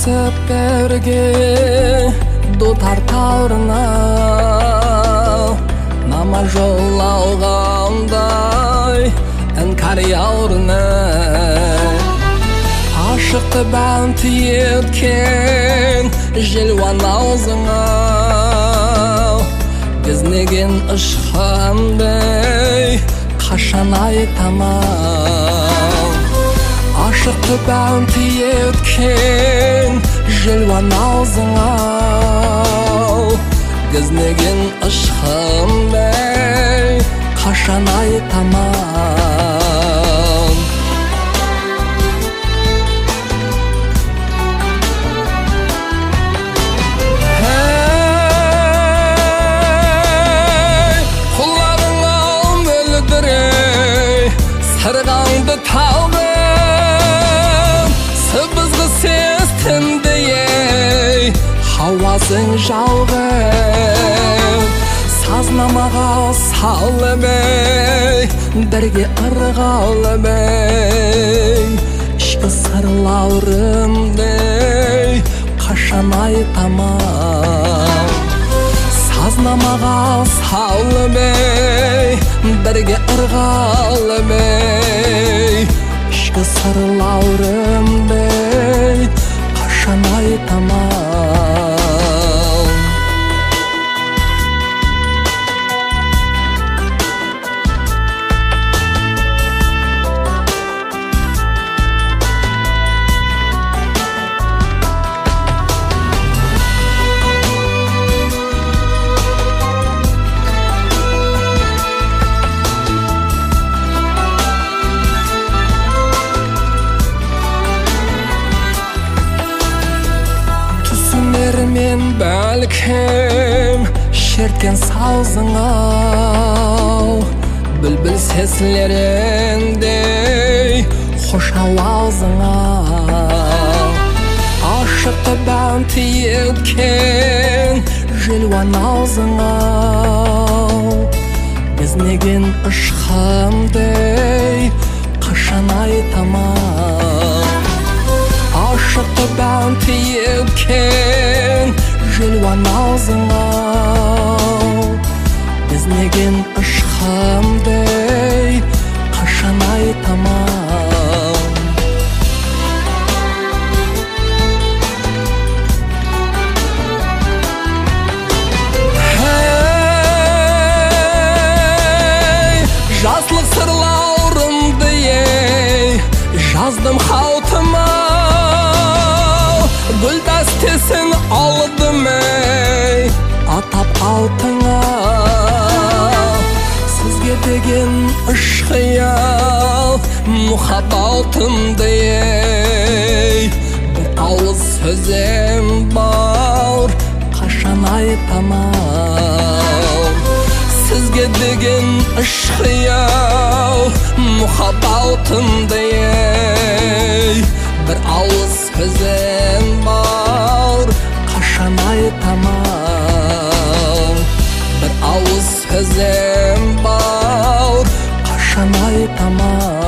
басып бірге дутар таурына намаз жол алғандай іңкәр яурына ашықты бәнті еткен желуан аузыңа біздеген ұшқандай қашан айтамам ашықты бәнті еткен желуан аузыңа біздеген ұшқандай қашан айтамам сырғаңды талғым сыбызғы сестінді ей хауасын жалғым сазнамаға салып ей бірге ырғалып ей ішкі сырлаурымды қашан айтамам сазнамаға салып ей бірге ырғалып ей ішкі сырлаурымды қашан айтамам мен бәлкім шерткен саузыңа бүлбіл сесілеріндей хош ауазыңа ашықты бәнті еткен желуан аузыңа біздеген ұшқандай қашан айтамам ашықты бәнті еткен желуан аузыңа біздеген ұшқандай қашан айтамам жаслық сырлаурымды ей жаздым хаутыма гүл дәстесін алдым ей атап алтыңа сізге деген ұшқиял мұхаббатымды ей бір ауыз сөзім бар қашан айтамам сізге деген ұшқиял мұхаббатымды ей бір ауыз сөзім бар қашан айтамам бір ауыз сөзім бар қашан айтамам